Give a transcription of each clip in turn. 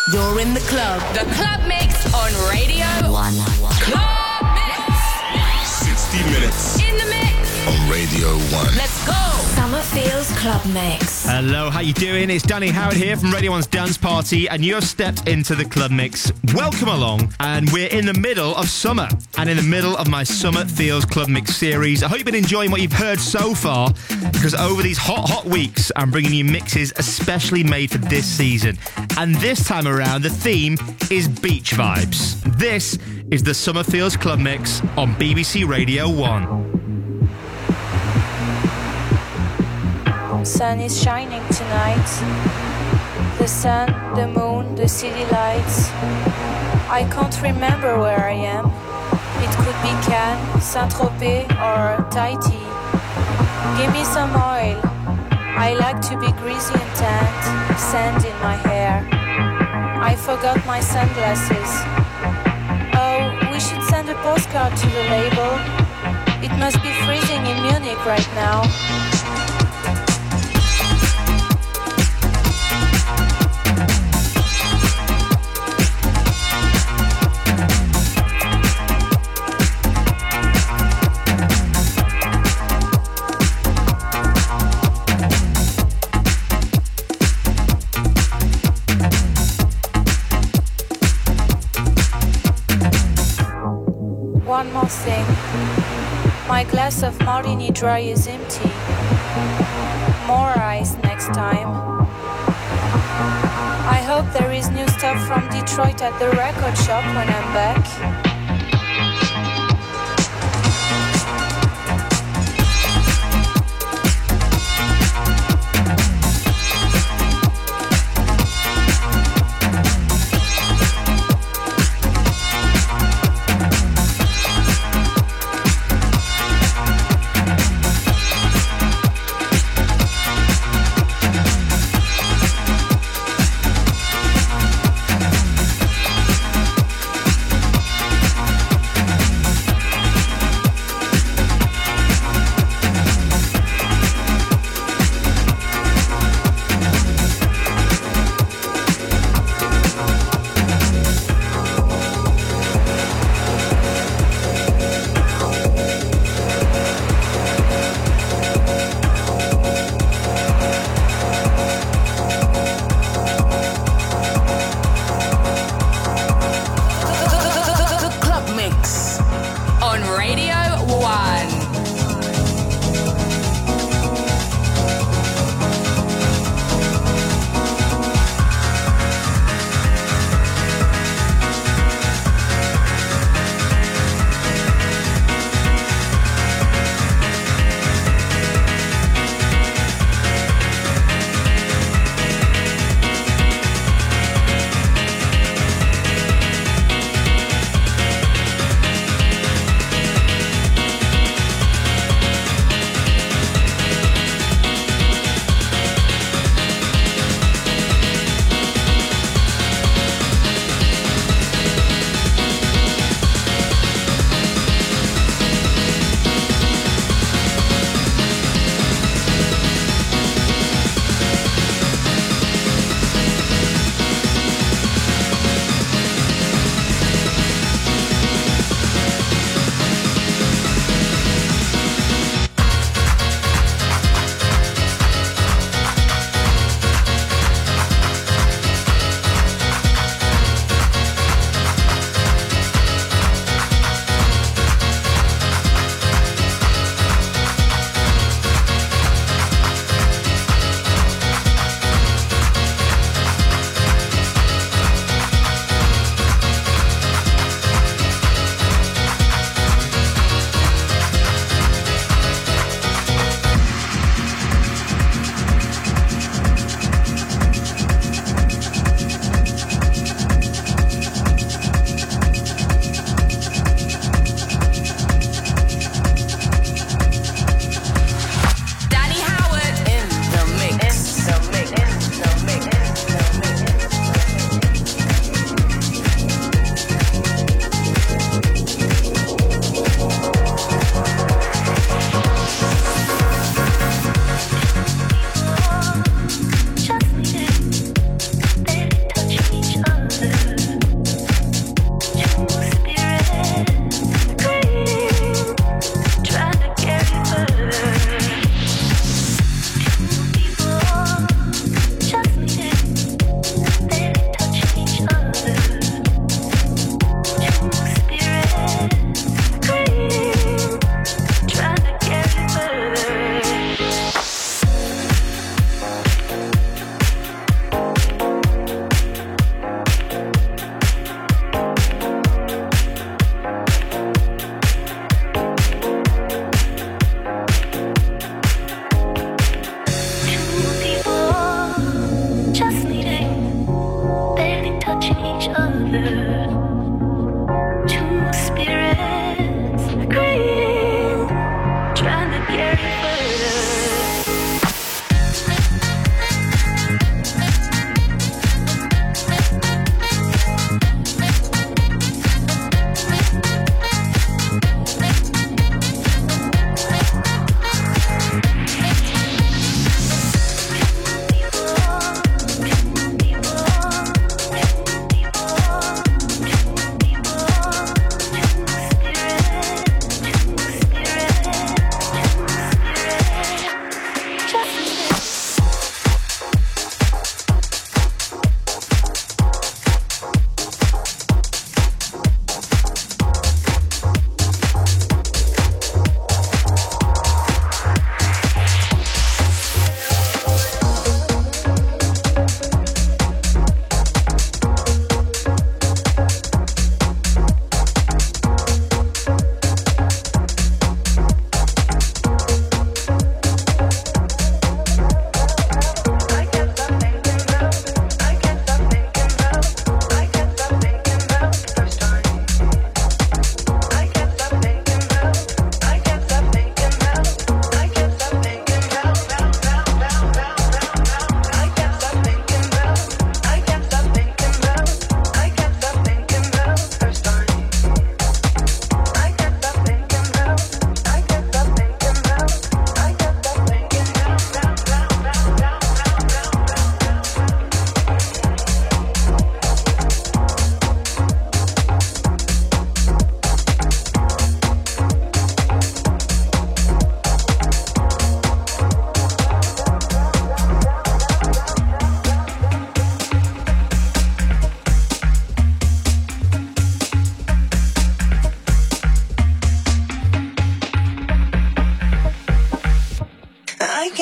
You're in the club. The Club Mix on Radio 1. Club Mix. 60 minutes. In the mix. On Radio 1. Let's go. Summer Feels Club Mix. Hello, how you doing? It's Danny Howard here from Radio 1's Dance Party, and you have stepped into the Club Mix. Welcome along, and we're in the middle of summer, and in the middle of my Summer Feels Club Mix series. I hope you've been enjoying what you've heard so far, because over these hot weeks, I'm bringing you mixes especially made for this season. And this time around, the theme is beach vibes. This is the Summer Feels Club Mix on BBC Radio 1. Sun is shining tonight. The sun, the moon, the city lights. I can't remember where I am. It could be Cannes, Saint-Tropez or Tahiti. Give me some oil. I like to be greasy and tanned. Sand in my hair. I forgot my sunglasses. Oh, we should send a postcard to the label. It must be freezing in Munich right now. One more thing. My glass of Martini Dry is empty. More ice next time. I hope there is new stuff from Detroit at the record shop when I'm back.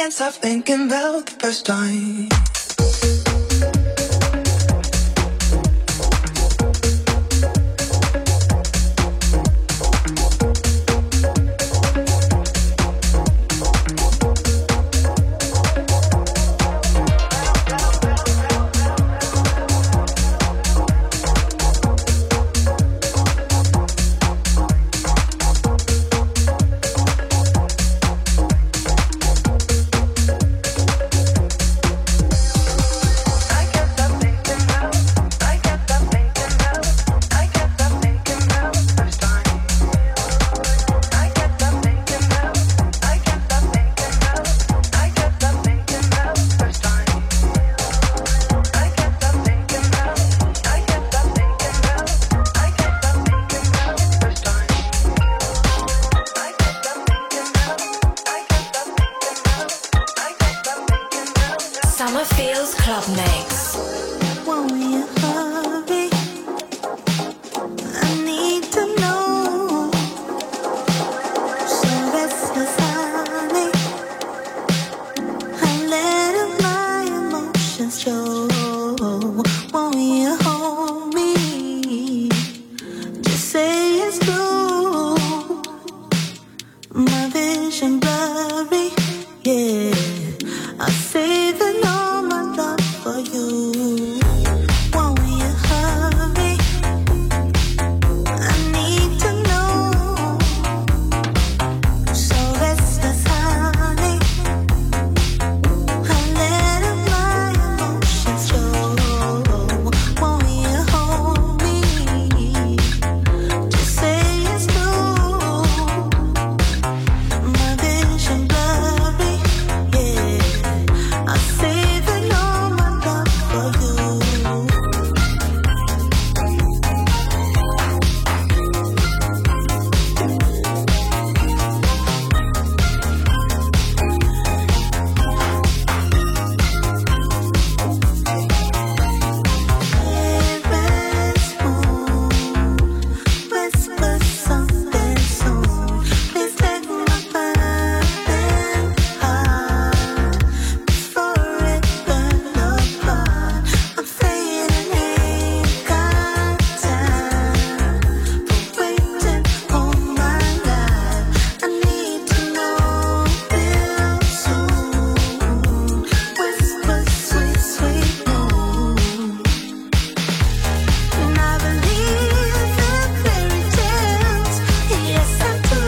can't stop thinking about the first time. Summer Feels Club Mix. Won't you hurry? I need to know. So restless, honey. I let my emotions show. Won't you hold me? Just say it's true. My vision blurry, yeah. I say that all my love for you. Won't you hurry? I need to know. So restless, honey. I let my emotions show. Won't you hold me? Just say it's true. My vision blurry, yeah. I say that all my love for you. Whisper something soon. Please take my burden heart before it burns apart. I'm saying I ain't got time for waiting all my life. I need to know real soon. Whisper sweet, sweet moon. And I believe in fairy tales, yes I do.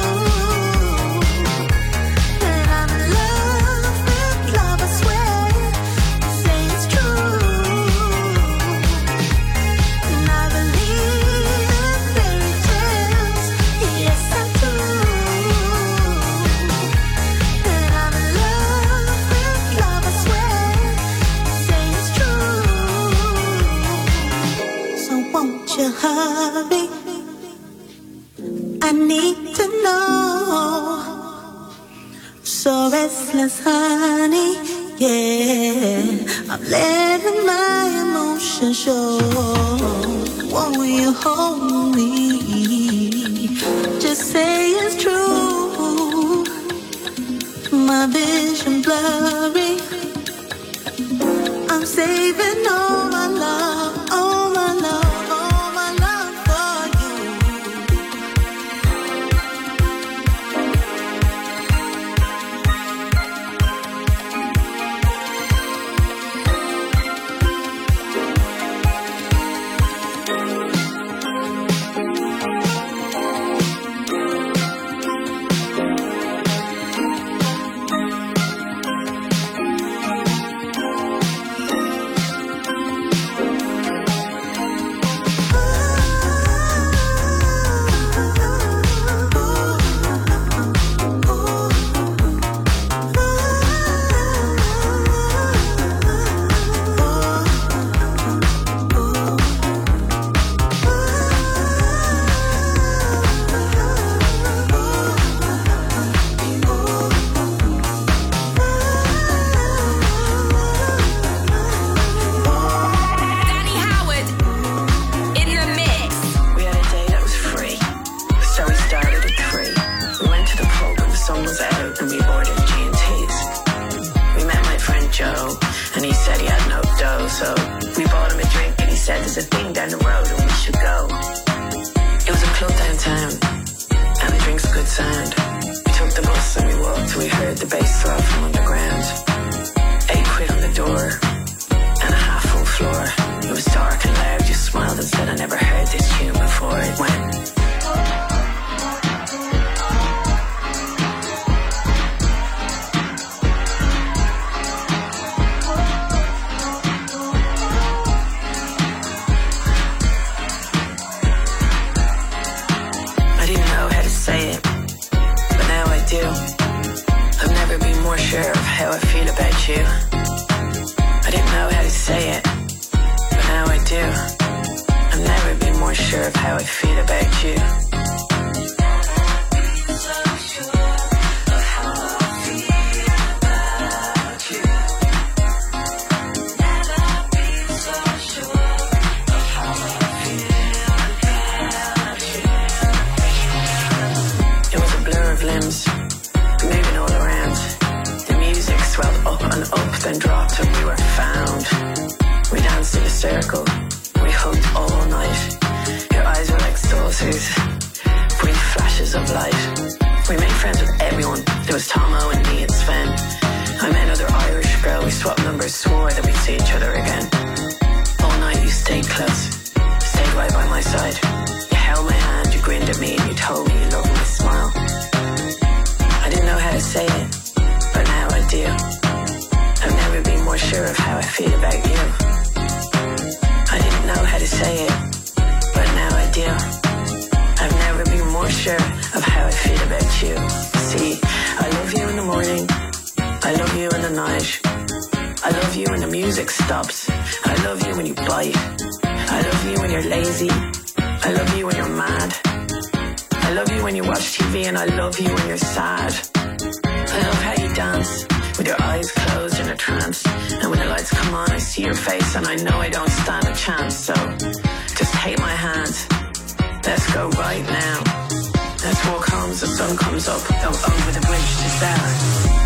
And I'm in love with love, I swear, say it's true. And I believe in fairy tales, yes I do. And I'm in love with love, I swear, say it's true. So won't you hurry? I need to know. So restless, honey, yeah. I'm letting my emotions show. Won't you hold me? Just say it's true. My vision blurry. I'm saving all my love, all my love, all my love for you. said there's a thing down the road and we should go. It was a club downtown, and the drinks good sound. We took the bus and we walked, we heard the bass throb from underground. 8 quid on the door, and a half full floor. It was dark and loud, you smiled and said I never heard this tune before. It went. Sure of how I feel about you. I didn't know how to say it, but now I do. I've never been more sure of how I feel about you. It was a blur of limbs, moving all around. Swelled up and up, then dropped and we were found. We danced in a circle, we hugged all night. Your eyes were like saucers, brief flashes of light. We made friends with everyone, there was Tomo and me and Sven. I met another Irish girl, we swapped numbers, swore that we'd see each other again. All night you stayed close, stayed right by my side. You held my hand, you grinned at me and you told me you loved my smile. I didn't know how to say it, but now I do. I've never been more sure of how I feel about you. I didn't know how to say it, but now I do. I've never been more sure of how I feel about you. See, I love you in the morning, I love you in the night. I love you when the music stops, I love you when you bite. I love you when you're lazy, I love you when you're mad. I love you when you watch TV and I love you when you're sad. I love how you dance with your eyes closed in a trance. And when the lights come on, I see your face and I know I don't stand a chance. So just take my hand, let's go right now. Let's walk home as the sun comes up, go over the bridge to Zara.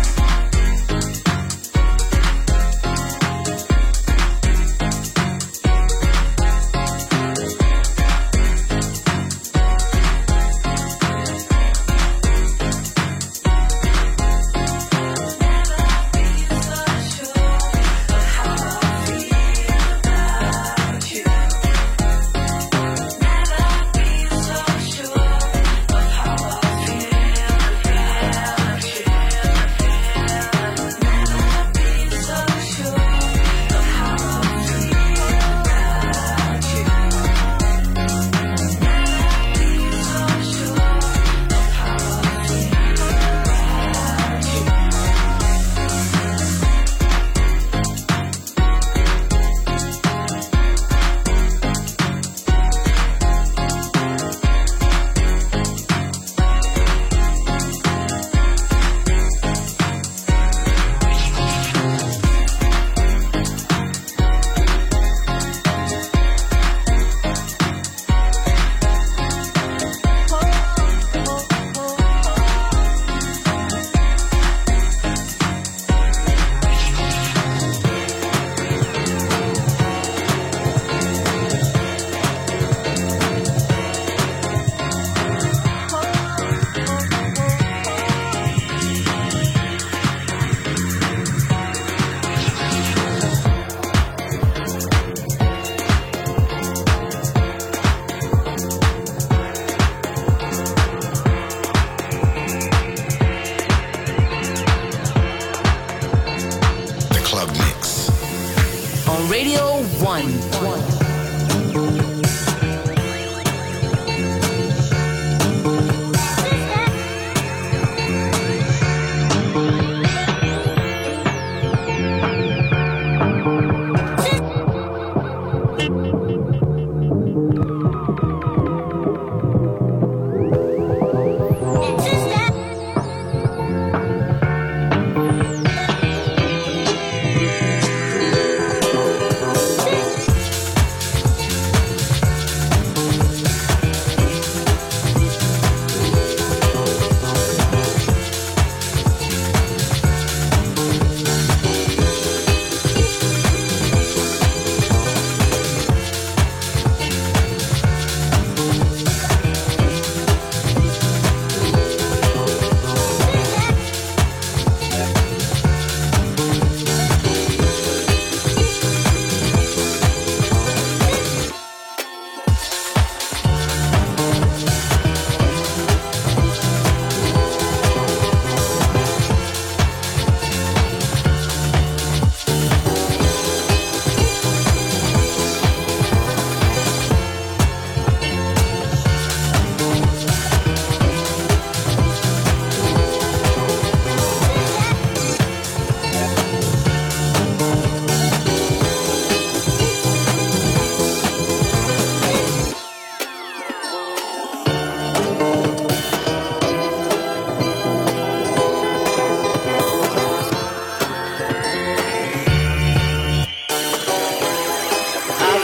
Radio 1.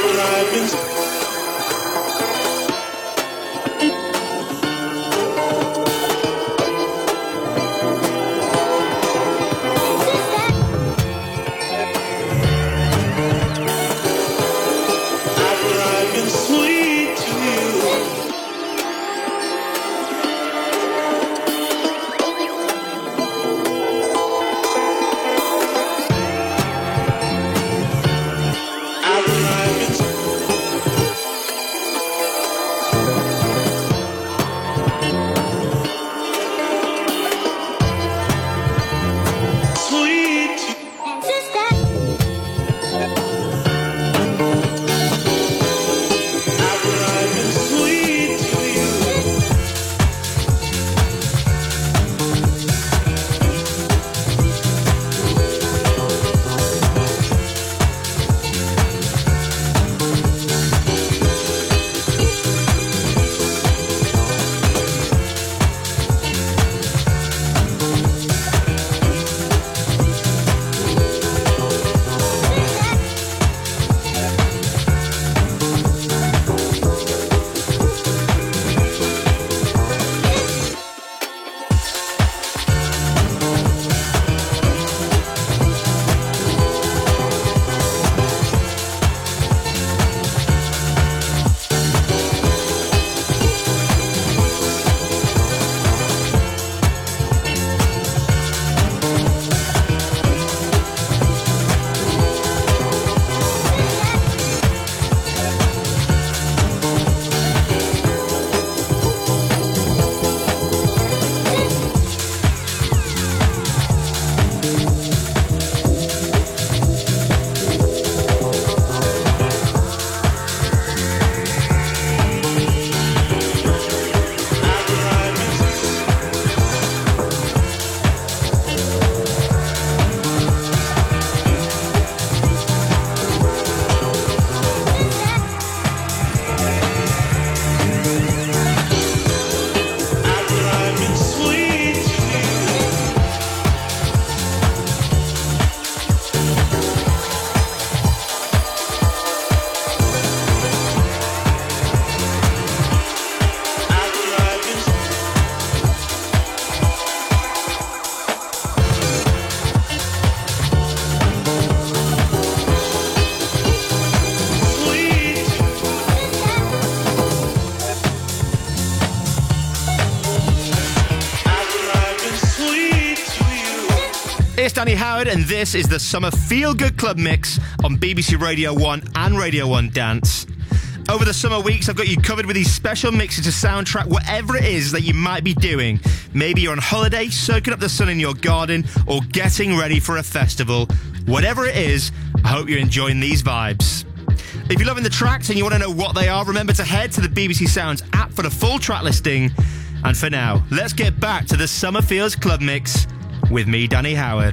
It's Danny Howard, and this is the Summer Feel Good Club Mix on BBC Radio 1 and Radio 1 Dance. Over the summer weeks, I've got you covered with these special mixes to soundtrack whatever it is that you might be doing. Maybe you're on holiday, soaking up the sun in your garden, or getting ready for a festival. Whatever it is, I hope you're enjoying these vibes. If you're loving the tracks and you want to know what they are, remember to head to the BBC Sounds app for the full track listing. And for now, let's get back to the Summer Feels Club Mix with me, Danny Howard.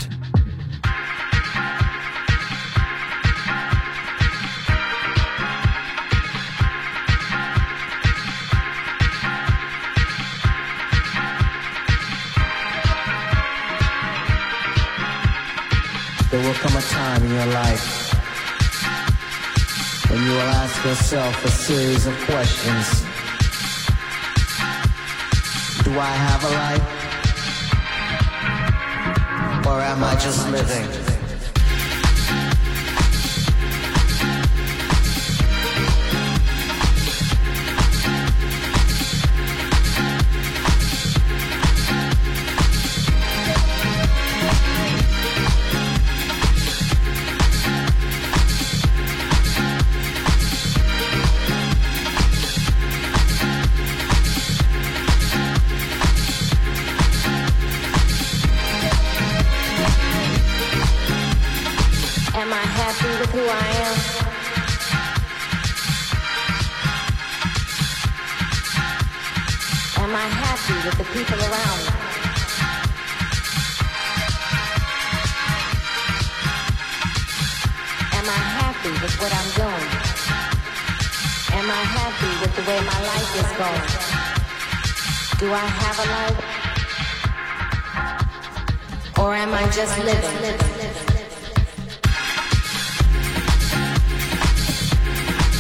There will come a time in your life when you will ask yourself a series of questions. Do I have a life? Or am I just living? Am I happy with who I am? Am I happy with the people around me? Am I happy with what I'm doing? Am I happy with the way my life is going? Do I have a life? Or am I just living?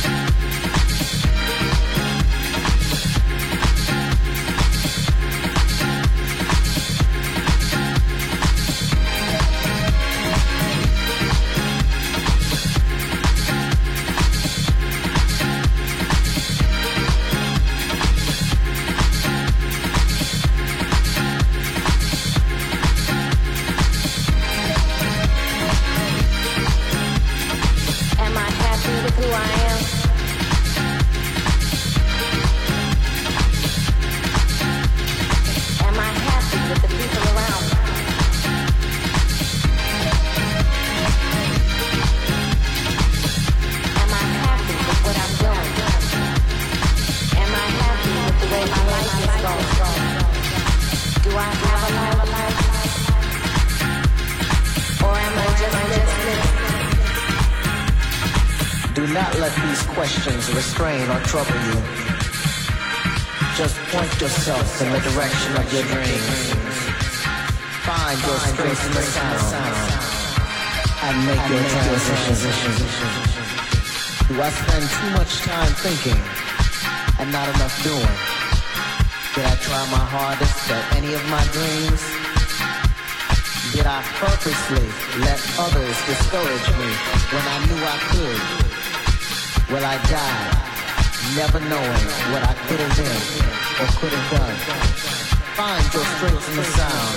let these questions restrain or trouble you. Just point yourself in the direction of your dreams. Find your strength in the sound and make your transition. Do I spend too much time thinking and not enough doing? Did I try my hardest at any of my dreams? Did I purposely let others discourage me when I knew I could? Will I die never knowing what I could have been or could have done? Find your strength in the sound.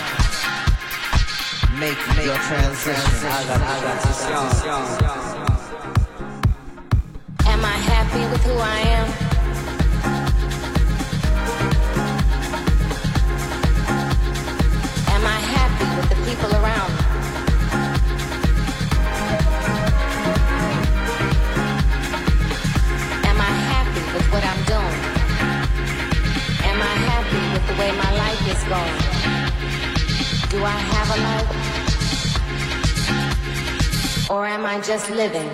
Make your transition. Am I happy with who I am? Am I happy with the people around me? Am I happy with what I'm doing? Am I happy with the way my life is going? Do I have a life? Or am I just living?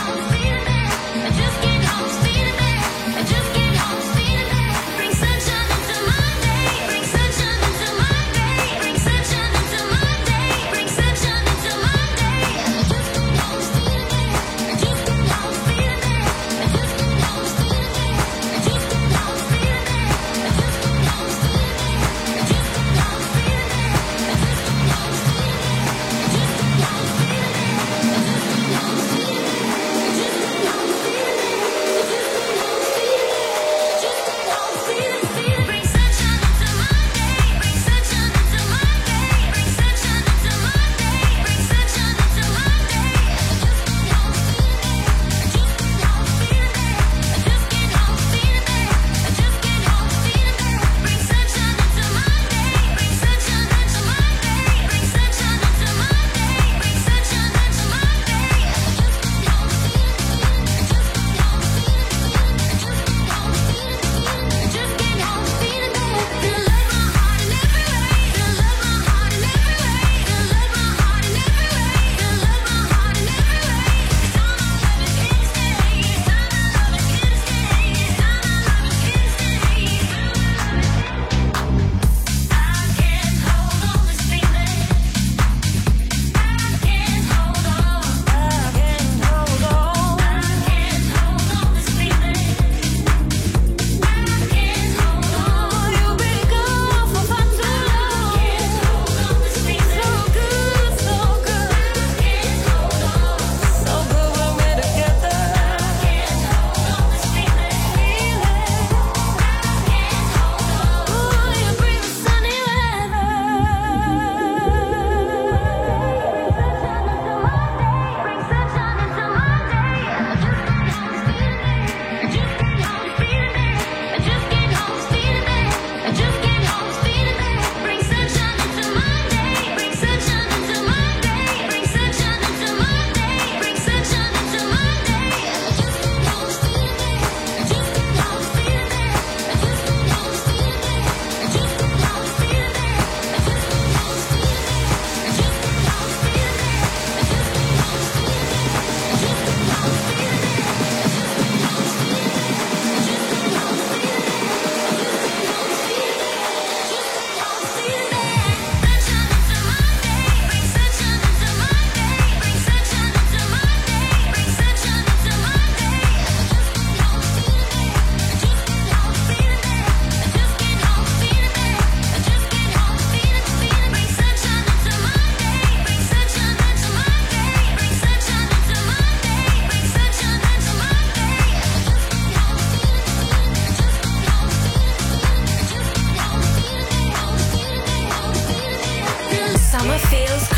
Sunshine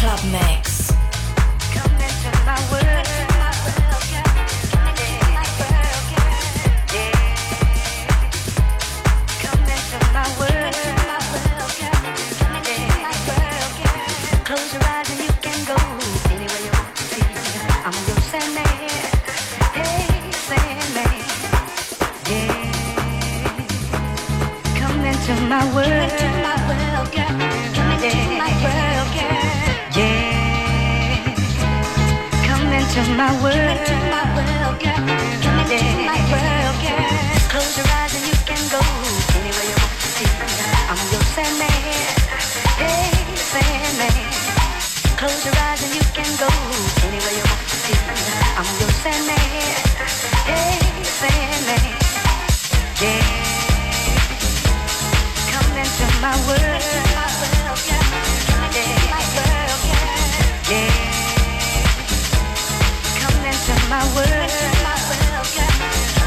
Club Mix. Come into my world. Close your eyes and you can go anywhere you want to see. I'm your Sandman, hey Sandman, yeah. Come into my world, girl. Come into my world, girl. Yeah. Come into my world, girl. Come into my world, girl. Close your eyes and you can go anywhere you want to see. I'm your Sandman, hey Sandman. Close your eyes and you can go anywhere you want to see. I'm your Sandman, hey Sandman, yeah. Come into my world, yeah. Come into my world, yeah.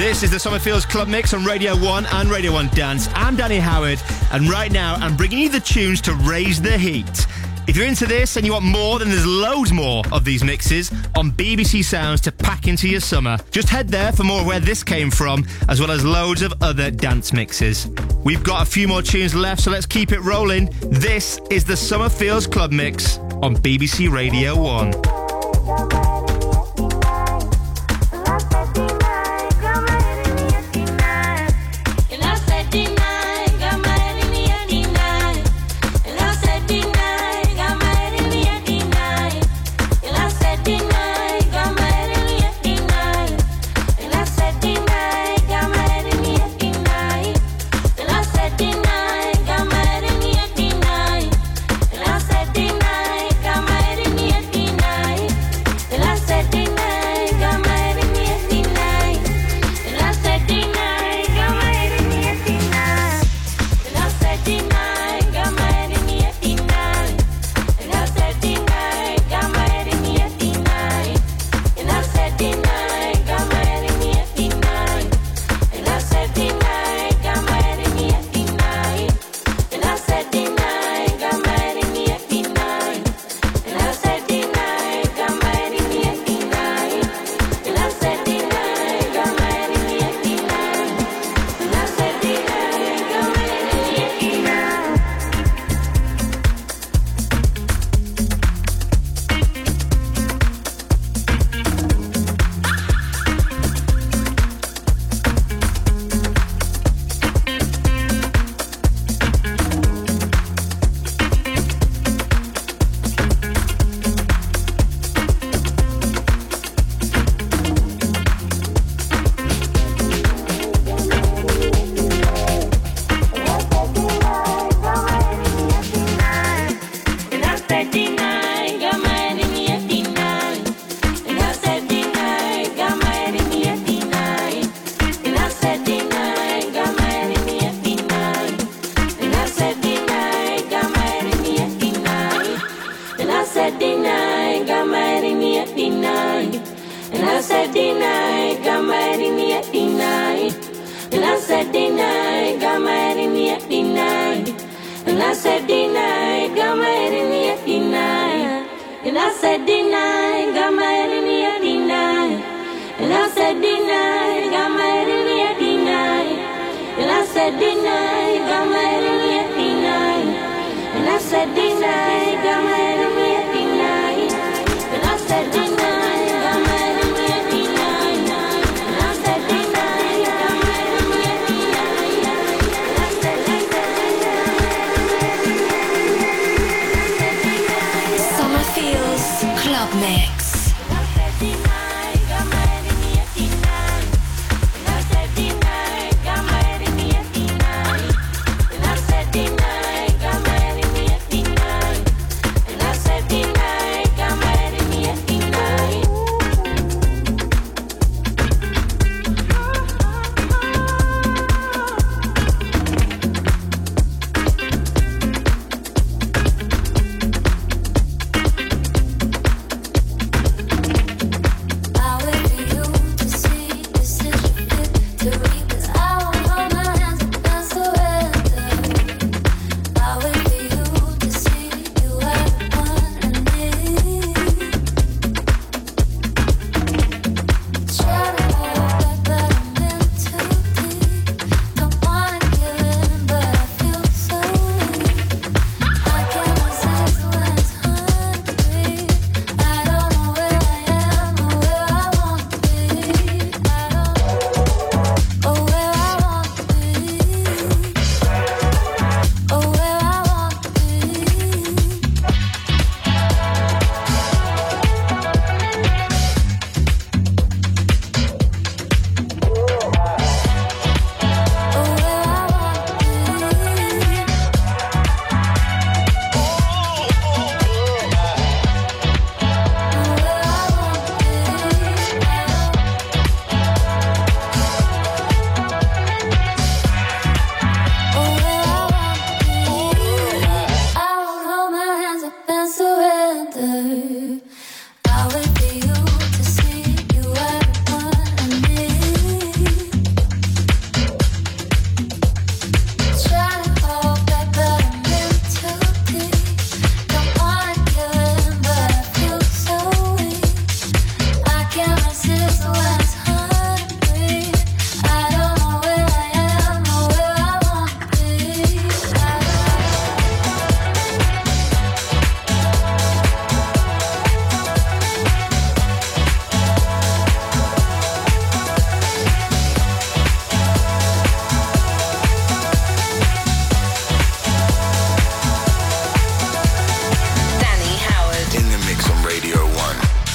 This is the Summer Feels Club Mix on Radio 1 and Radio 1 Dance. I'm Danny Howard, and right now I'm bringing you the tunes to raise the heat. If you're into this and you want more, then there's loads more of these mixes on BBC Sounds to pack into your summer. Just head there for more of where this came from, as well as loads of other dance mixes. We've got a few more tunes left, so let's keep it rolling. This is the Summer Feels Club Mix on BBC Radio 1.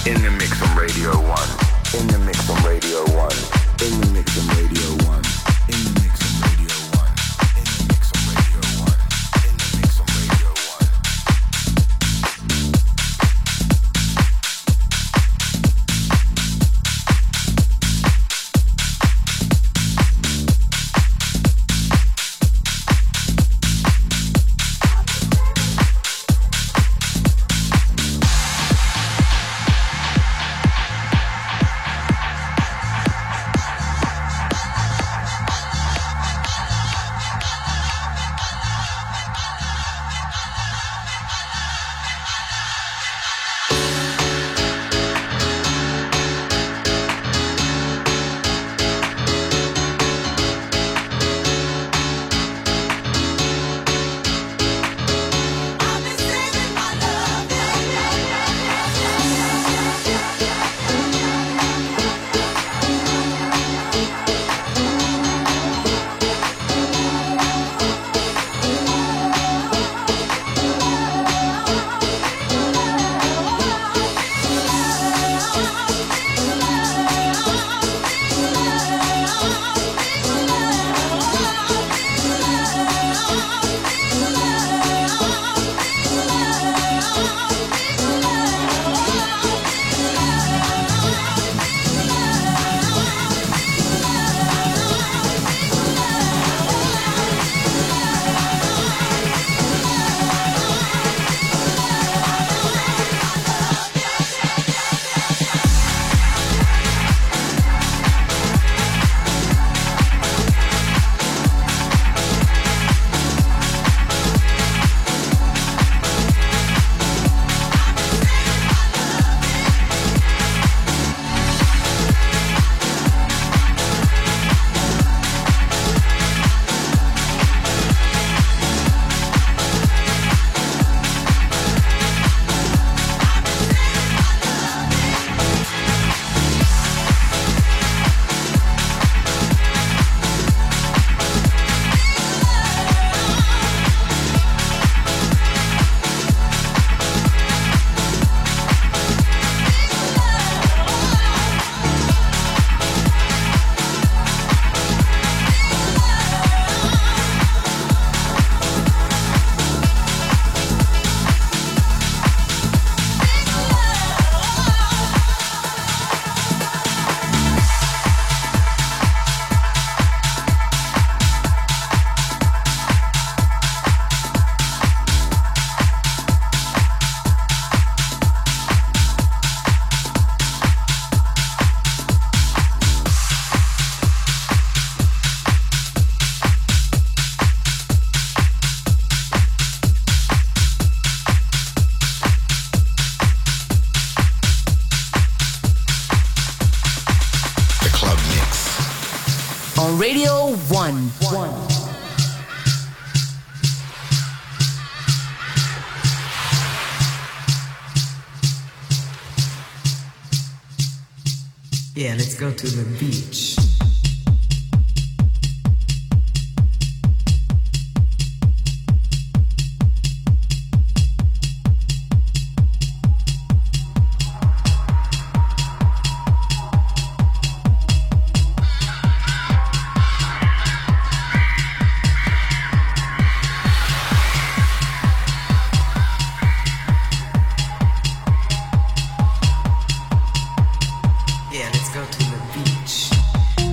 In the mix on Radio 1. In the mix on Radio 1. In the mix on Radio 1. In the mix on Radio 1. In the mix on Radio 1. In the mix on Radio 1. Radio 1. Yeah, let's go to the beach. Yeah, let's go to the beach.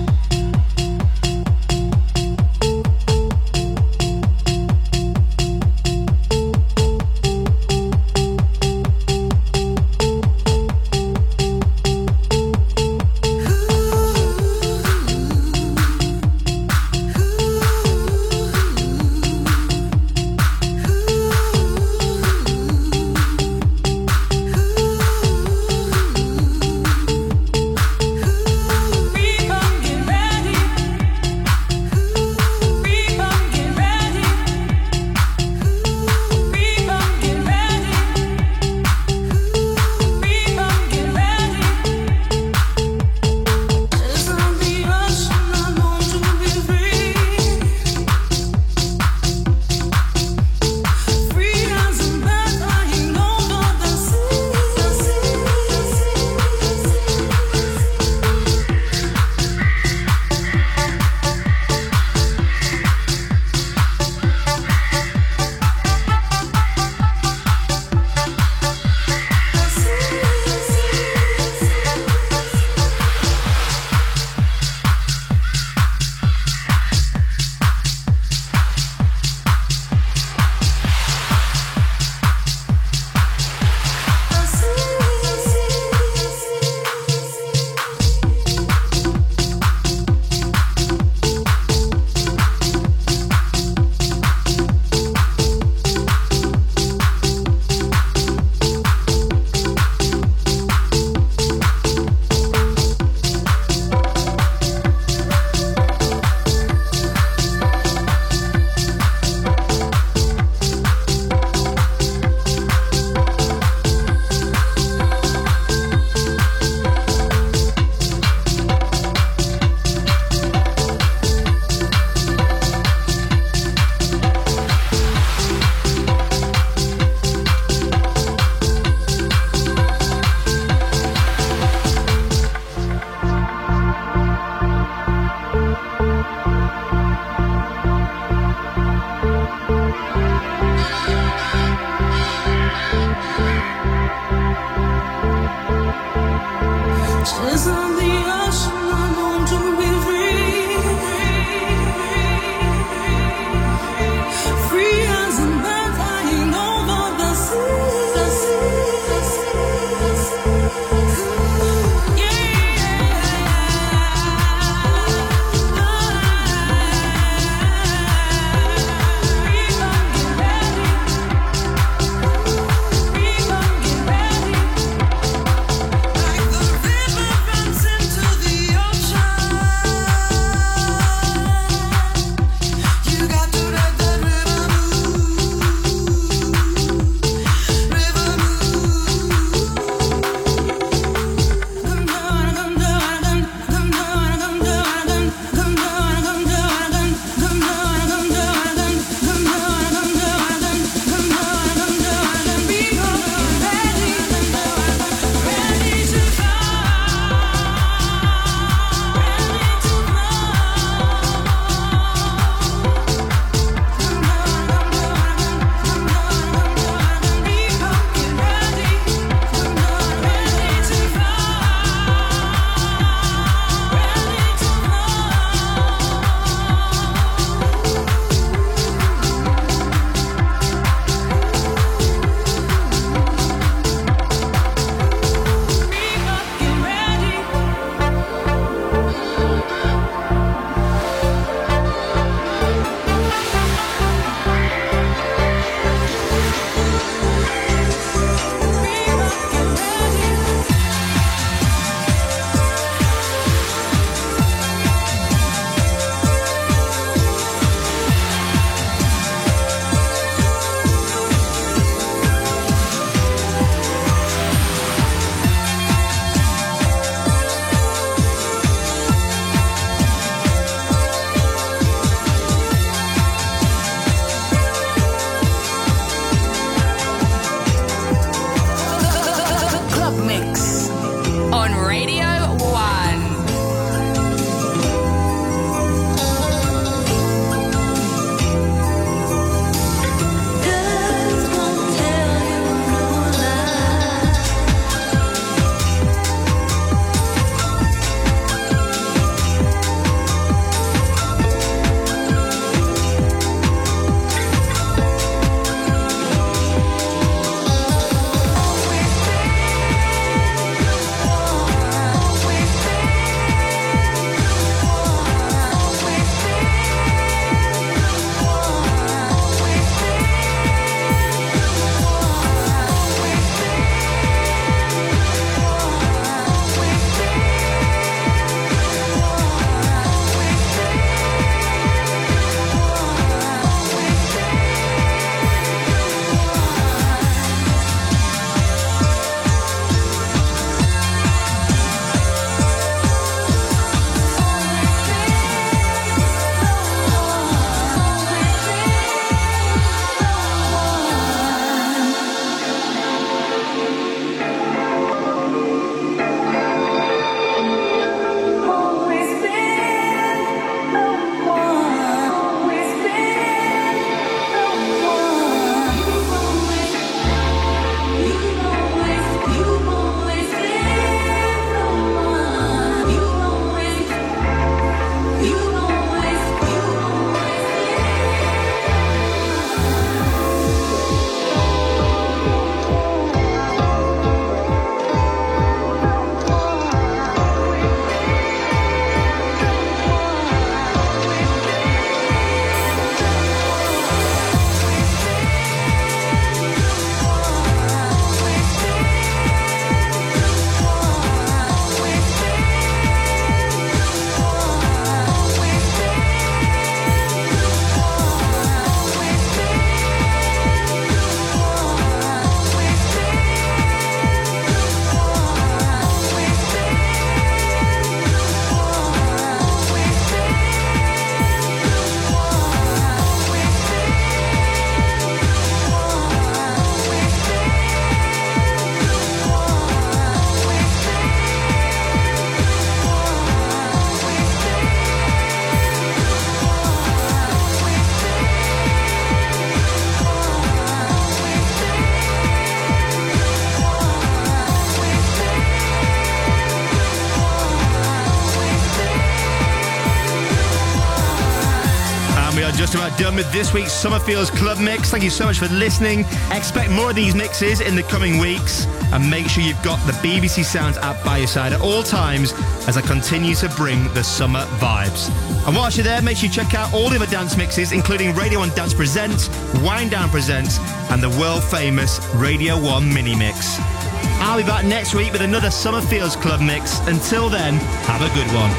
just about done with this week's Summer Feels Club Mix. Thank you so much for listening. Expect more of these mixes in the coming weeks. And make sure you've got the BBC Sounds app by your side at all times as I continue to bring the summer vibes. And whilst you're there, make sure you check out all the other dance mixes, including Radio 1 Dance Presents, Wind Down Presents, and the world-famous Radio 1 Mini Mix. I'll be back next week with another Summer Feels Club Mix. Until then, have a good one.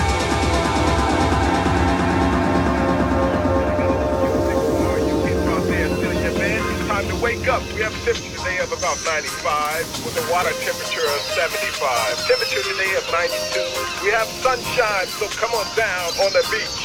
Wake up. We have a temperature today of about 95 with a water temperature of 75. Temperature today of 92. We have sunshine, so come on down on the beach.